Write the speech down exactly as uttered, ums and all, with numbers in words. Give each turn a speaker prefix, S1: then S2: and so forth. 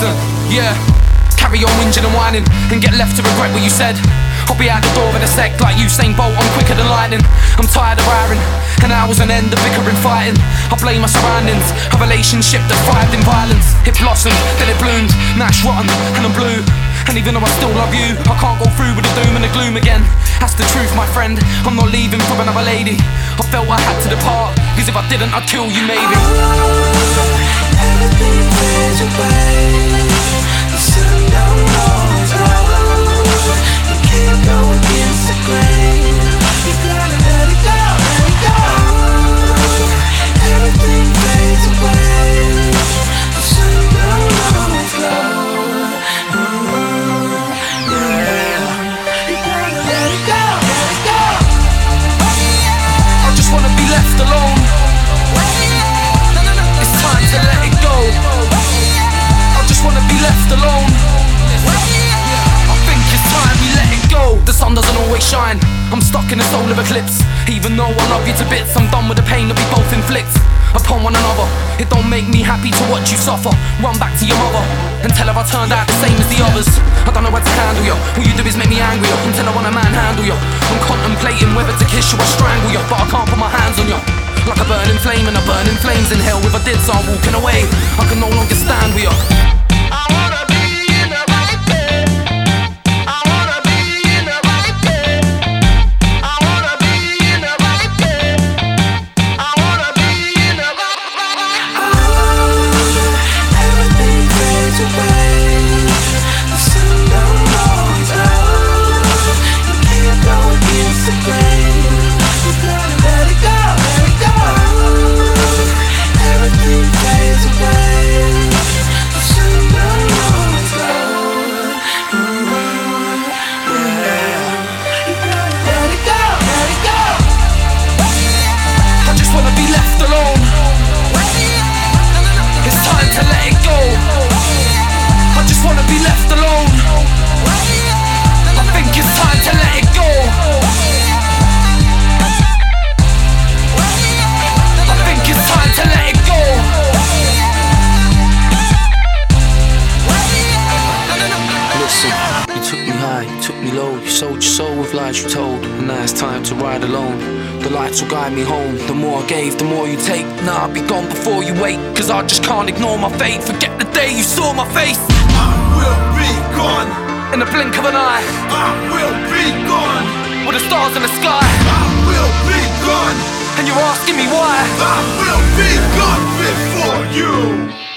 S1: Listen, yeah. Carry on whinging and whining and get left to regret what you said. I'll be out the door in a sec, like Usain Bolt, I'm quicker than lightning. I'm tired of hiring, and hours on end of bickering, fighting. I blame my surroundings, a relationship that thrived in violence. It blossomed, then it bloomed, now it's rotten and I'm blue. And even though I still love you, I can't go through with the doom and the gloom again. That's the truth, my friend, I'm not leaving for another lady. I felt I had to depart, cause if I didn't I'd kill you maybe.
S2: Oh, everything fades away. The sun don't always rise. You can't go against the grain. You gotta let it go, let it go. Everything fades away. The sun don't always glow.
S1: Left alone. It's time to let it go. I just wanna be left alone. I think it's time we let it go. The sun doesn't always shine, I'm stuck in a solar eclipse. Even though I love you to bits, I'm done with the pain that we both inflict upon one another. It don't make me happy to watch you suffer. Run back to your mother and tell her I turned out the same as the others. I don't know how to handle you, all you do is make me angrier until I wanna manhandle you. I'm contemplating whether to kiss you or strangle you, but I can't put my hands on you. Like a burning flame and a burning flames in hell. If I did so I'm walking away, I can no longer stand with you. I wanna be in the right bed. I wanna be in the right bed. I wanna be in the right bed. I wanna be in the right bed.
S2: Oh, everything fades away. The sun don't always rise. You can't go against the grain. You gotta let it go, let it go. Everything fades away. The sun don't always glow. Yeah. You gotta let it go, let it go.
S1: I just wanna be left alone. It's time to let it go. I just wanna be left alone. I think it's time to let it go. I think it's time to let it go. Listen, you took me high, you took me low. You sold your soul with lies you told. And now it's time to ride alone. The lights will guide me home. The more I gave, the more you take. Now I'll be gone before you wait, cause I just can't ignore my fate. Forget the day you saw my face.
S3: I will be gone.
S1: In the blink of an eye,
S3: I will be gone.
S1: with the stars in the sky,
S3: I will be gone.
S1: and you're asking me why.
S3: I will be gone before you.